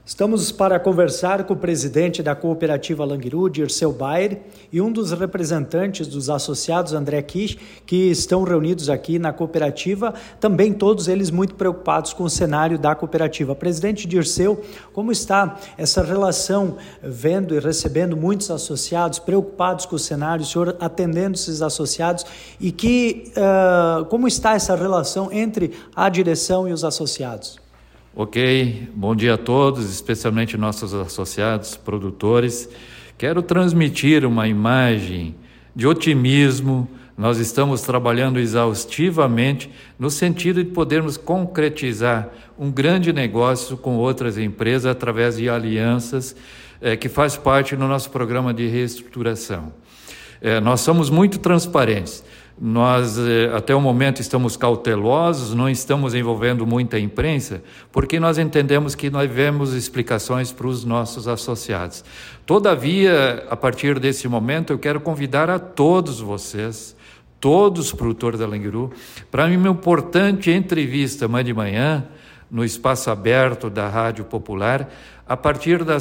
Estamos para conversar com o presidente da cooperativa Languiru, Dirceu Bayer, e um dos representantes dos associados, André Kish, que estão reunidos aqui na cooperativa, também todos eles muito preocupados com o cenário da cooperativa. Presidente Dirceu, como está essa relação, vendo e recebendo muitos associados, preocupados com o cenário, o senhor atendendo esses associados, e como está essa relação entre a direção e os associados? Ok, bom dia a todos, especialmente nossos associados, produtores. Quero transmitir uma imagem de otimismo. Nós estamos trabalhando exaustivamente no sentido de podermos concretizar um grande negócio com outras empresas através de alianças que faz parte do nosso programa de reestruturação. Nós somos muito transparentes. Nós, até o momento, estamos cautelosos, não estamos envolvendo muita imprensa, porque nós entendemos que nós devemos explicações para os nossos associados. Todavia, a partir desse momento, eu quero convidar a todos vocês, todos os produtores da Languiru, para uma importante entrevista amanhã de manhã, no espaço aberto da Rádio Popular, a partir das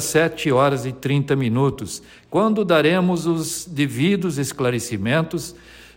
7h30, quando daremos os devidos esclarecimentos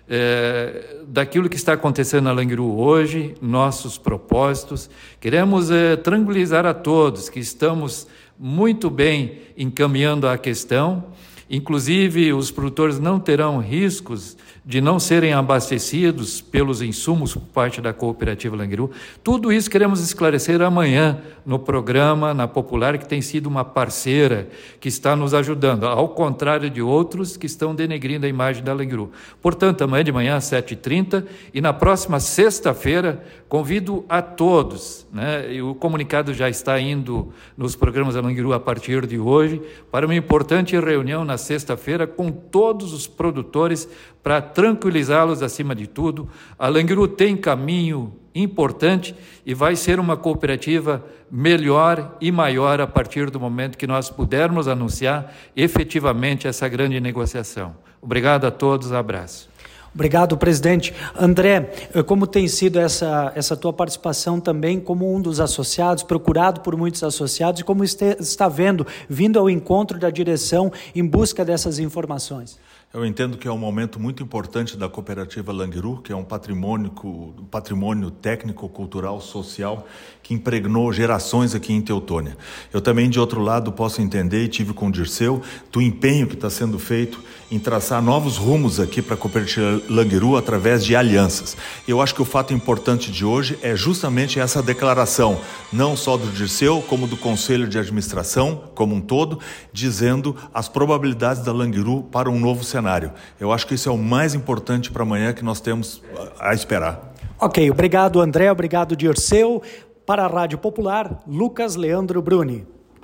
daquilo que está acontecendo na Languiru hoje, nossos propósitos. Queremos tranquilizar a todos que estamos muito bem encaminhando a questão. Inclusive, os produtores não terão riscos de não serem abastecidos pelos insumos por parte da cooperativa Languiru. Tudo isso queremos esclarecer amanhã no programa, na Popular, que tem sido uma parceira que está nos ajudando, ao contrário de outros que estão denegrindo a imagem da Languiru. Portanto, amanhã de manhã às 7h30 e na próxima sexta-feira, convido a todos, e o comunicado já está indo nos programas da Languiru a partir de hoje, para uma importante reunião na sexta-feira com todos os produtores para tranquilizá-los acima de tudo. A Languiru tem caminho importante e vai ser uma cooperativa melhor e maior a partir do momento que nós pudermos anunciar efetivamente essa grande negociação. Obrigado a todos, abraço. Obrigado, presidente. André, como tem sido essa tua participação também como um dos associados, procurado por muitos associados, e como está vindo ao encontro da direção em busca dessas informações? Eu entendo que é um momento muito importante da cooperativa Languiru, que é um patrimônio técnico, cultural, social, que impregnou gerações aqui em Teutônia. Eu também, de outro lado, posso entender, e tive com o Dirceu, do empenho que está sendo feito em traçar novos rumos aqui para a cooperativa Languiru através de alianças. Eu acho que o fato importante de hoje é justamente essa declaração, não só do Dirceu, como do Conselho de Administração como um todo, dizendo as probabilidades da Languiru para um novo cenário. Eu acho que isso é o mais importante para amanhã que nós temos a esperar. Ok, obrigado André, obrigado Dirceu. Para a Rádio Popular, Lucas Leandro Bruni.